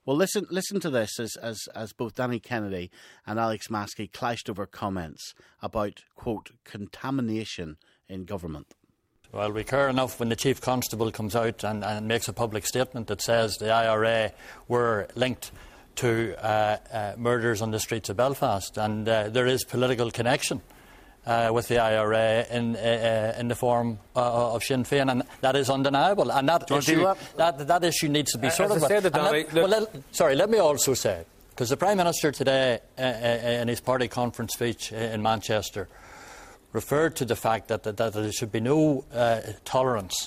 Well, listen to this as both Danny Kennedy and Alex Maskey clashed over comments about, quote, contamination in government. Well, we care enough when the Chief Constable comes out and makes a public statement that says the IRA were linked to murders on the streets of Belfast, and there is political connection with the IRA in the form of Sinn Féin, and that is undeniable. And that issue needs to be sorted out. Let me also say, because the Prime Minister today in his party conference speech in Manchester referred to the fact that there should be no tolerance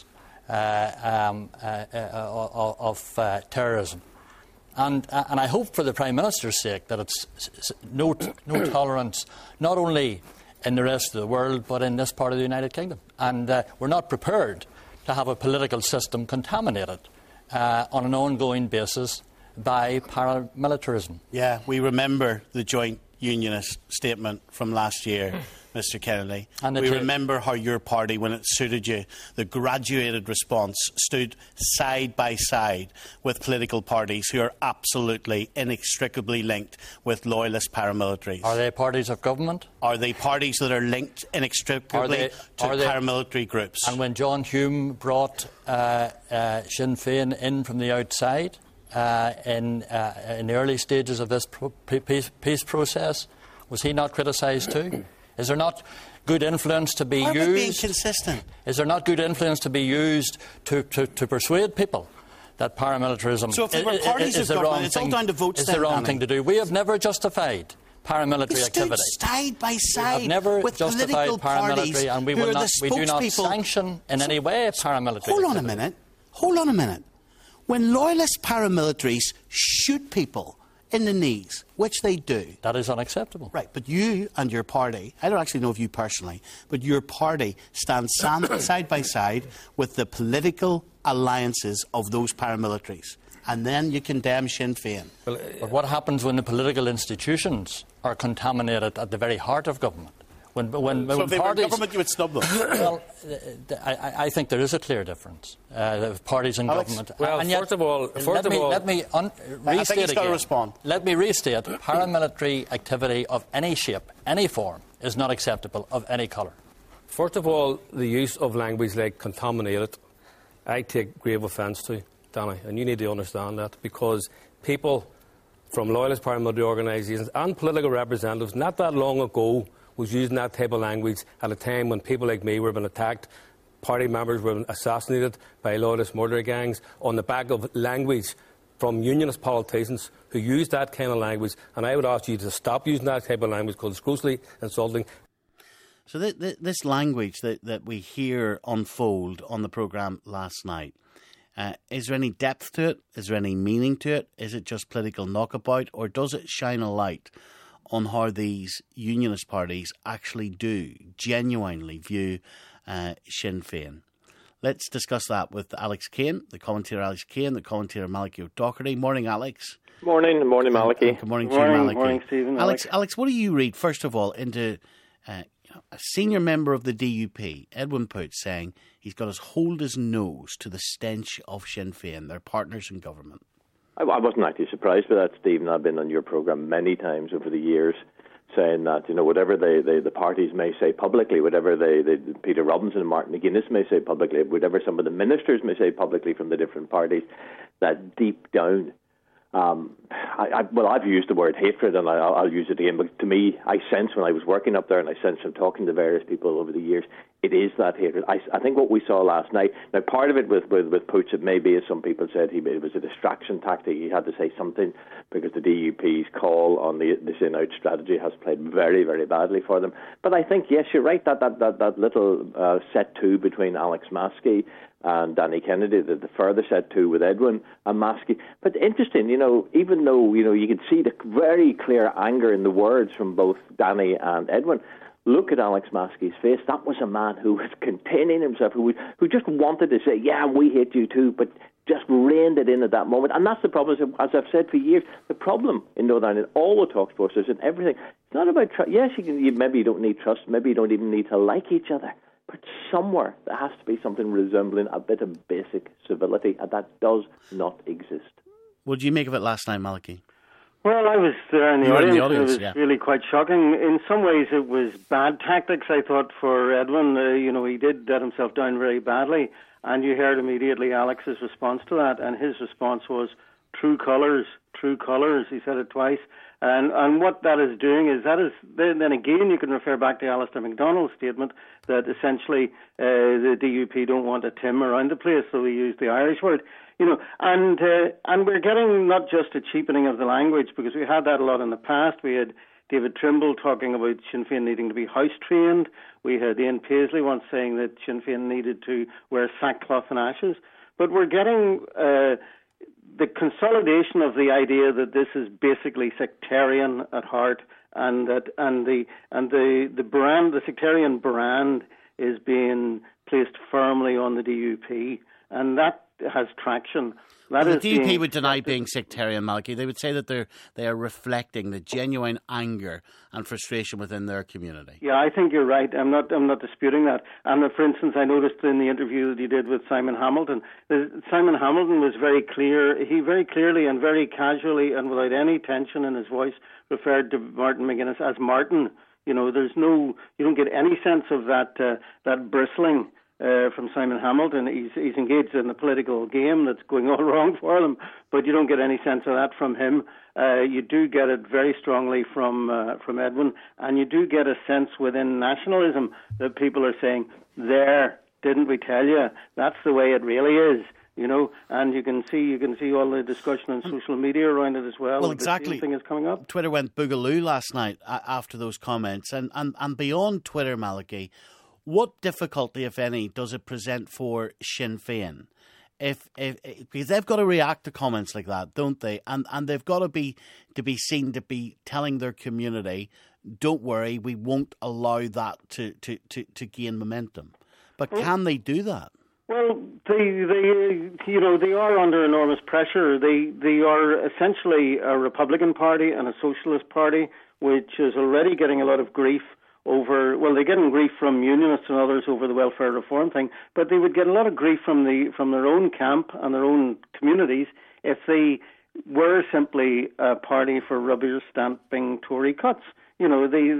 of terrorism. And I hope for the Prime Minister's sake that it's no tolerance, not only in the rest of the world, but in this part of the United Kingdom. And we're not prepared to have a political system contaminated on an ongoing basis by paramilitarism. Yeah, we remember the joint unionist statement from last year, Mr Kennedy. We remember how your party, when it suited you, the graduated response stood side by side with political parties who are absolutely inextricably linked with loyalist paramilitaries. Are they parties of government? Are they parties that are linked inextricably to paramilitary groups? And when John Hume brought Sinn Féin in from the outside in the early stages of this peace process, was he not criticised too? Is there not good influence to be used? Why are we being consistent? Is there not good influence to be used to persuade people that paramilitarism is the wrong thing? It's the wrong thing to do. We have never justified paramilitary activity. Side by side. We have never with justified paramilitary, and we do not sanction in any way paramilitary. Hold on a minute. When loyalist paramilitaries shoot people in the knees, which they do. That is unacceptable. Right, but you and your party, I don't actually know of you personally, but your party stands side by side with the political alliances of those paramilitaries. And then you condemn Sinn Féin. But what happens when the political institutions are contaminated at the very heart of government? So if they were government, you would snub them? Well, I think there is a clear difference. Parties in government. Well, first of all, let me restate again. Let me restate: paramilitary activity of any shape, any form, is not acceptable of any colour. First of all, the use of language like contaminated, I take grave offence to, Danny, and you need to understand that, because people from loyalist paramilitary organisations and political representatives not that long ago was using that type of language at a time when people like me were being attacked, party members were assassinated by loyalist murder gangs on the back of language from unionist politicians who use that kind of language. And I would ask you to stop using that type of language because it's grossly insulting. So this language that we hear unfold on the programme last night, is there any depth to it? Is there any meaning to it? Is it just political knockabout? Or does it shine a light on how these unionist parties actually do genuinely view Sinn Féin? Let's discuss that with Alex Kane, the commentator Alex Kane, the commentator Malachy O'Doherty. Morning, Alex. Morning Malachy. Good morning to you, Malachy. Morning, Stephen. Alex, what do you read, first of all, into a senior member of the DUP, Edwin Poots, saying he's got to hold his nose to the stench of Sinn Féin, their partners in government? I wasn't actually surprised by that, Stephen. I've been on your programme many times over the years saying that, whatever the parties may say publicly, whatever Peter Robinson and Martin McGuinness may say publicly, whatever some of the ministers may say publicly from the different parties, that deep down, I've used the word hatred, and I'll use it again, but to me, I sense when I was working up there and I sense from talking to various people over the years, it is that hatred. I think what we saw last night, now part of it with Poots, it may be, as some people said, it was a distraction tactic. He had to say something because the DUP's call on the in-out strategy has played very, very badly for them. But I think, yes, you're right, that little set two between Alex Maskey and Danny Kennedy, the further set two with Edwin and Maskey. But interesting, even though, you could see the very clear anger in the words from both Danny and Edwin, look at Alex Maskey's face. That was a man who was containing himself, who just wanted to say, yeah, we hate you too, but just reined it in at that moment. And that's the problem, as I've said for years, the problem in Northern Ireland, all the talk forces and everything, it's not about trust. Yes, maybe you don't need trust, maybe you don't even need to like each other, but somewhere there has to be something resembling a bit of basic civility, and that does not exist. What did you make of it last night, Malachy? Well, I was there in the audience. It was yeah. really quite shocking. In some ways, it was bad tactics, I thought, for Edwin. He did let himself down very badly, and you heard immediately Alex's response to that, and his response was, true colours, true colours. He said it twice. And what that is doing is then again you can refer back to Alistair MacDonald's statement that essentially the DUP don't want a Tim around the place, so he used the Irish word. And we're getting not just a cheapening of the language, because we had that a lot in the past. We had David Trimble talking about Sinn Féin needing to be house-trained. We had Ian Paisley once saying that Sinn Féin needed to wear sackcloth and ashes. But we're getting the consolidation of the idea that this is basically sectarian at heart, and the sectarian brand is being placed firmly on the DUP, and that has traction. The DUP would deny being sectarian, Malachy. They would say that they are reflecting the genuine anger and frustration within their community. Yeah, I think you're right. I'm not disputing that. And for instance, I noticed in the interview that you did with Simon Hamilton, Simon Hamilton was very clear. He very clearly and very casually and without any tension in his voice referred to Martin McGuinness as Martin. You don't get any sense of that bristling from Simon Hamilton. He's engaged in the political game that's going all wrong for them, but you don't get any sense of that from him. You do get it very strongly from Edwin, and you do get a sense within nationalism that people are saying, "There, didn't we tell you? That's the way it really is." And you can see all the discussion on social media around it as well. Well, exactly. The same thing is coming up. Twitter went boogaloo last night after those comments, and beyond Twitter, Malachy, what difficulty, if any, does it present for Sinn Féin? Because they've got to react to comments like that, don't they? And they've got to be seen to be telling their community, "Don't worry, we won't allow that to gain momentum." But can they do that? Well, they are under enormous pressure. They are essentially a Republican Party and a Socialist Party, which is already getting a lot of grief they're getting grief from unionists and others over the welfare reform thing, but they would get a lot of grief from their own camp and their own communities if they were simply a party for rubber stamping Tory cuts. There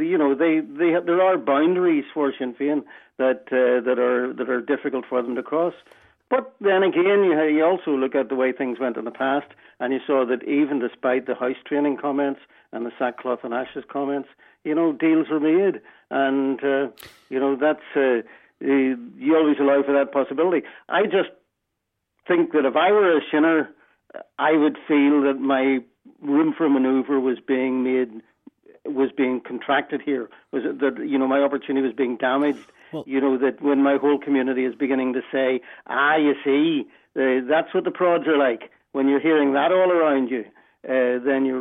are boundaries for Sinn Féin that are difficult for them to cross. But then again, you also look at the way things went in the past, and you saw that even despite the house training comments and the sackcloth and ashes comments, deals were made, and that's you always allow for that possibility. I just think that if I were a Shinner, I would feel that my room for manoeuvre was being contracted here. Was it that my opportunity was being damaged? Well, that when my whole community is beginning to say, you see, that's what the prods are like. When you're hearing that all around you, then your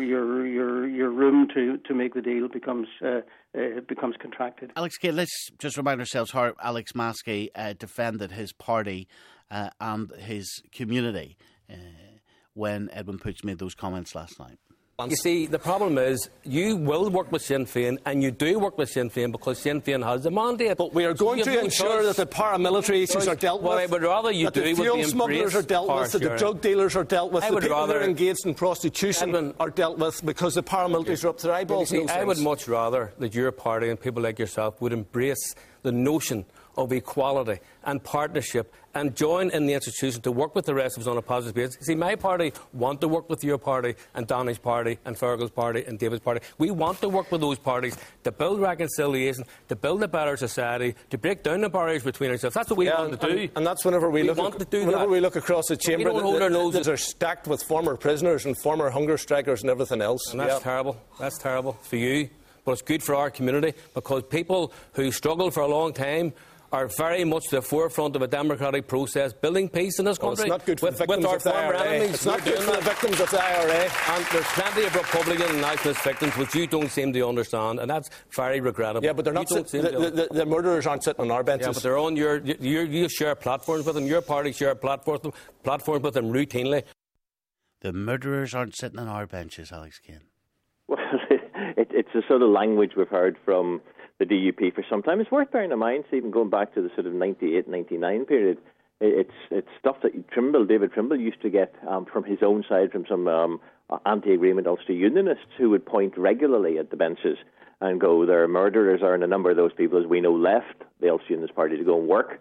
room to make the deal becomes contracted. Alex Kane, let's just remind ourselves how Alex Maskey defended his party and his community when Edwin Poots made those comments last night. You see, the problem is you will work with Sinn Féin, and you do work with Sinn Féin because Sinn Féin has the mandate. But we are going to ensure that the paramilitary issues are dealt with. I would rather you do the fuel smugglers are dealt with, that the drug dealers are dealt with, the people that are engaged in prostitution are dealt with because the paramilitaries are up to their eyeballs. I would much rather that your party and people like yourself would embrace the notion of equality and partnership and join in the institution to work with the rest of us on a positive basis. See, my party want to work with your party and Donny's party and Fergal's party and David's party. We want to work with those parties to build reconciliation, to build a better society, to break down the barriers between ourselves. That's what we want to do. And that's whenever we look across the chamber, the noses are stacked with former prisoners and former hunger strikers and everything else. And that's terrible. That's terrible for you. But it's good for our community because people who struggled for a long time are very much the forefront of a democratic process, building peace in this country. It's not good for the victims of the IRA. It's not good for the victims of the IRA. And there's plenty of Republican and nationalist victims which you don't seem to understand, and that's very regrettable. Yeah, but they're not. The murderers aren't sitting on our benches. Yeah, but they're on you share platforms with them. Your party share platforms with them routinely. The murderers aren't sitting on our benches, Alex Kane. Well, it's the sort of language we've heard from the DUP for some time. It's worth bearing in mind, even going back to the sort of 98, 99 period. It's stuff that David Trimble used to get from his own side, from some anti-agreement Ulster Unionists who would point regularly at the benches and go, there are murderers, and a number of those people, as we know, left the Ulster Unionist Party to go and work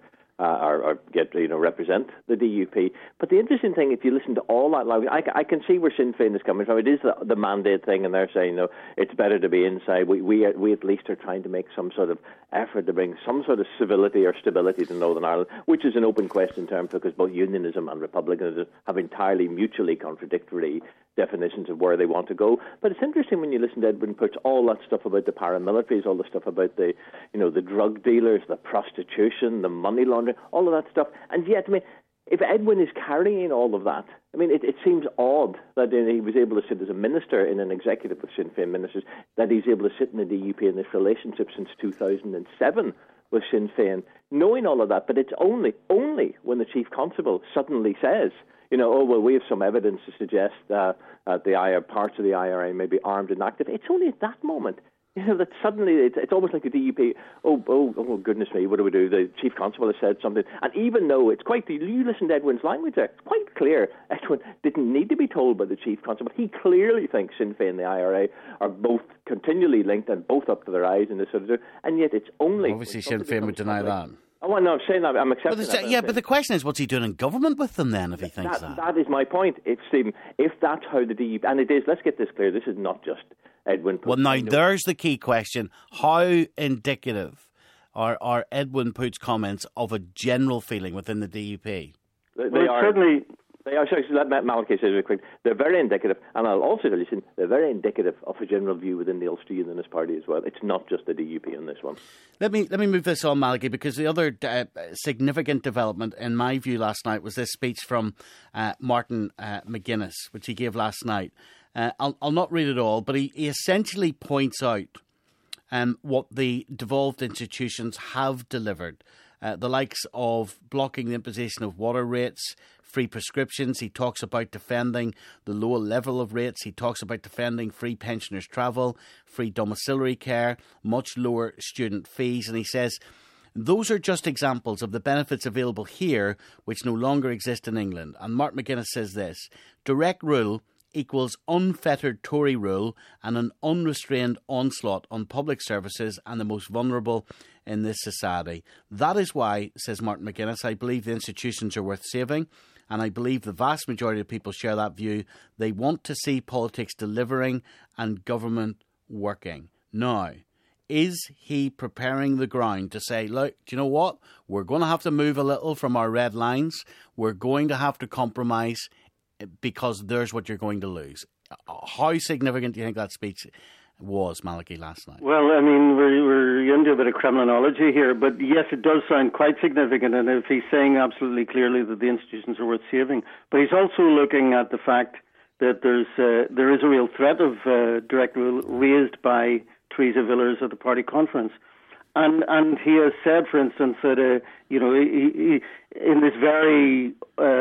or get, represent the DUP. But the interesting thing, if you listen to all that language, I can see where Sinn Féin is coming from. It is the mandate thing, and they're saying, it's better to be inside. We at least are trying to make some sort of effort to bring some sort of civility or stability to Northern Ireland, which is an open question term because both unionism and republicanism have entirely mutually contradictory definitions of where they want to go. But it's interesting when you listen to Edwin Poots, all that stuff about the paramilitaries, all the stuff about the drug dealers, the prostitution, the money laundering, all of that stuff. And yet, if Edwin is carrying all of that, it seems odd that he was able to sit as a minister in an executive of Sinn Féin ministers, that he's able to sit in the DUP in this relationship since 2007 with Sinn Féin, knowing all of that. But it's only when the Chief Constable suddenly says, we have some evidence to suggest that parts of the IRA may be armed and active. It's only at that moment, that suddenly it's almost like the DUP, oh goodness me, what do we do? The Chief Constable has said something. And even though it's you listen to Edwin's language there, it's quite clear Edwin didn't need to be told by the Chief Constable. He clearly thinks Sinn Féin and the IRA are both continually linked and both up to their eyes in this sort of, and yet it's only... Obviously Sinn Féin would deny that. Oh, no, I'm saying that. I'm accepting that. But the question is, what's he doing in government with them then, if he thinks that? That is my point. Stephen, if that's how the DUP... And it is, let's get this clear, this is not just Edwin Poots. Well, now, there's the key question. How indicative are Edwin Poots' comments of a general feeling within the DUP? They are... Certainly... Sorry, let Malachy say it quick. They're very indicative, and I'll also tell you, they're very indicative of a general view within the Ulster Unionist Party as well. It's not just the DUP on this one. Let me move this on, Malachy, because the other significant development, in my view, last night was this speech from Martin McGuinness, which he gave last night. I'll not read it all, but he essentially points out what the devolved institutions have delivered. The likes of blocking the imposition of water rates, free prescriptions. He talks about defending the lower level of rates. He talks about defending free pensioners' travel, free domiciliary care, much lower student fees. And he says, those are just examples of the benefits available here which no longer exist in England. And Mark McGuinness says this: direct rule equals unfettered Tory rule and an unrestrained onslaught on public services and the most vulnerable in this society. That is why, says Martin McGuinness, I believe the institutions are worth saving, and I believe the vast majority of people share that view. They want to see politics delivering and government working. Now, is he preparing the ground to say, look, do you know what? We're going to have to move a little from our red lines. We're going to have to compromise because there's what you're going to lose. How significant do you think that speech was, Malachy, last night? Well, we're into a bit of criminology here, but yes, it does sound quite significant, and if he's saying absolutely clearly that the institutions are worth saving, but he's also looking at the fact that there is a real threat of direct rule raised by Theresa Villers at the party conference. And he has said, for instance, that he, in this very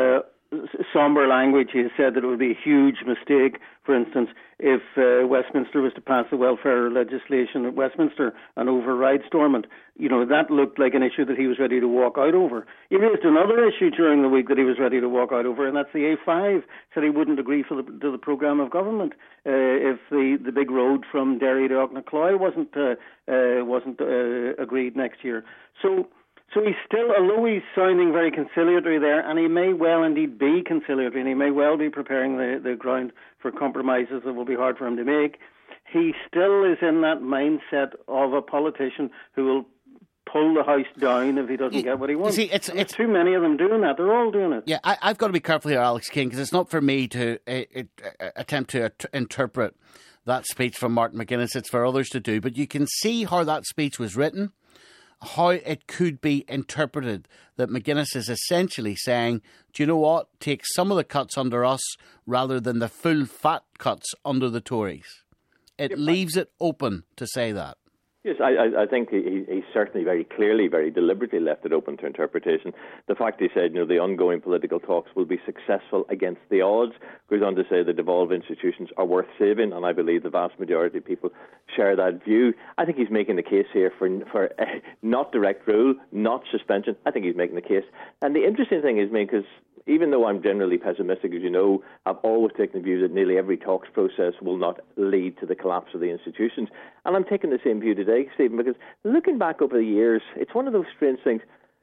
sombre language, he has said that it would be a huge mistake, for instance, if Westminster was to pass the welfare legislation at Westminster and override Stormont. That looked like an issue that he was ready to walk out over. He raised another issue during the week that he was ready to walk out over, and that's the A5. Said he wouldn't agree to the programme of government if the big road from Derry to Aughnacloy wasn't agreed next year. So he's still, although he's sounding very conciliatory there, and he may well indeed be conciliatory, and he may well be preparing the ground for compromises that will be hard for him to make, he still is in that mindset of a politician who will pull the house down if he doesn't get what he wants. See, it's too many of them doing that. They're all doing it. Yeah, I've got to be careful here, Alex King, because it's not for me to attempt to interpret that speech from Martin McGuinness. It's for others to do. But you can see how that speech was written, how it could be interpreted, that McGuinness is essentially saying, do you know what, take some of the cuts under us rather than the full fat cuts under the Tories. It leaves it open to say that. Yes, I think he certainly very clearly, very deliberately left it open to interpretation. The fact he said, the ongoing political talks will be successful against the odds, goes on to say the devolved institutions are worth saving, and I believe the vast majority of people share that view. I think he's making the case here for not direct rule, not suspension. I think he's making the case. And the interesting thing is, because even though I'm generally pessimistic, as you know, I've always taken the view that nearly every talks process will not lead to the collapse of the institutions. And I'm taking the same view today, Stephen, because looking back over the years, it's one of those strange things.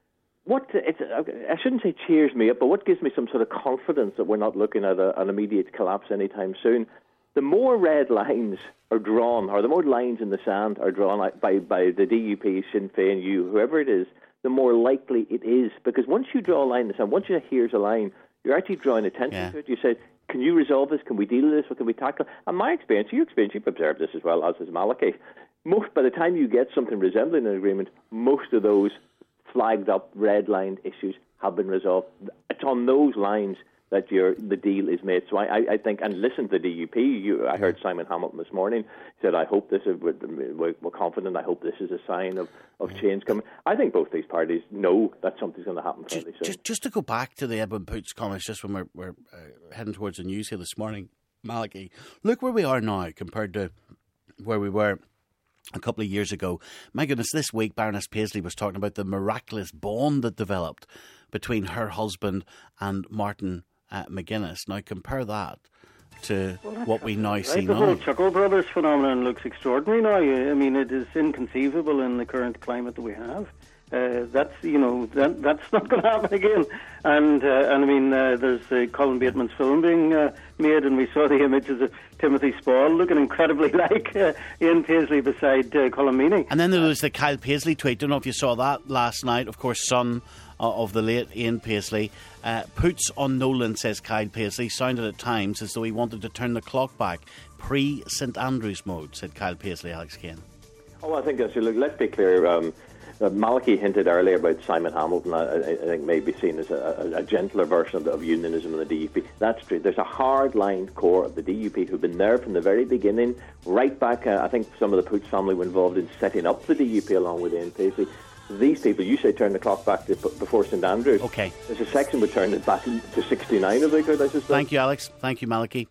I shouldn't say cheers me up, but what gives me some sort of confidence that we're not looking at an immediate collapse anytime soon, the more red lines are drawn, or the more lines in the sand are drawn by the DUP, Sinn Féin, whoever it is, the more likely it is. Because once you draw a line in the sand, once you here's a line, you're actually drawing attention to it. You say, can you resolve this? Can we deal with this? What can we tackle? And my experience, your experience, you've observed this as well, as has Malachy. By the time you get something resembling an agreement, most of those flagged up, red-lined issues have been resolved. It's on those lines that the deal is made. So I think, and listen to the DUP, I heard Simon Hamilton this morning, said, I hope we're confident, I hope this is a sign of change coming. I think both these parties know that something's going to happen fairly soon. Just to go back to the Edmund Poots comments, just when we're heading towards the news here this morning, Malachy, look where we are now compared to where we were a couple of years ago. My goodness, this week Baroness Paisley was talking about the miraculous bond that developed between her husband and Martin McGuinness. Now compare that to what we now see now. The whole Chuckle Brothers phenomenon looks extraordinary now. I mean, it is inconceivable in the current climate that we have. That's not going to happen again. And I mean, there's Colin Bateman's film being made, and we saw the images of Timothy Spall looking incredibly like Ian Paisley beside Colin Meaney. And then there was the Kyle Paisley tweet. Don't know if you saw that last night. Of course, son of the late Ian Paisley. Poots on Nolan, says Kyle Paisley, sounded at times as though he wanted to turn the clock back. Pre-St Andrews mode, said Kyle Paisley. Alex Kane. Oh, I think that's... Look, let's be clear. Malachy hinted earlier about Simon Hamilton. I think may be seen as a gentler version of unionism in the DUP. That's true. There's a hard-line core of the DUP who've been there from the very beginning, right back. I think some of the Poots family were involved in setting up the DUP along with Ian Paisley. These people, you say turn the clock back to before St Andrews. Okay. There's a section would turn it back to 69 if they could, I suspect. Thank you, Alex. Thank you, Malachy.